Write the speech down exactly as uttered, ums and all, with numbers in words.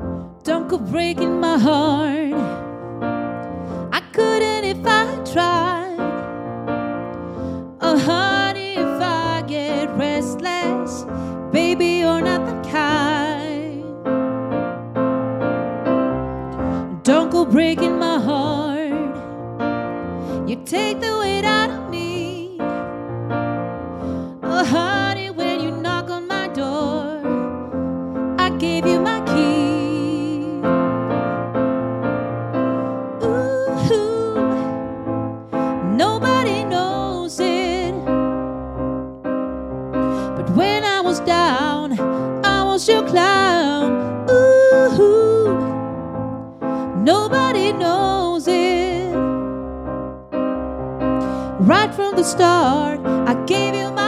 Don't go breaking my heart. I couldn't if I tried. Oh honey, if I get restless, baby, you're not the kind. Don't go breaking my heart. You take the weight out of me. Oh honey, when you knock on my door, I gave you my key. Ooh, nobody knows it, but when I was down, I was your clown. Ooh, nobody knows it. Right from the start, I gave you my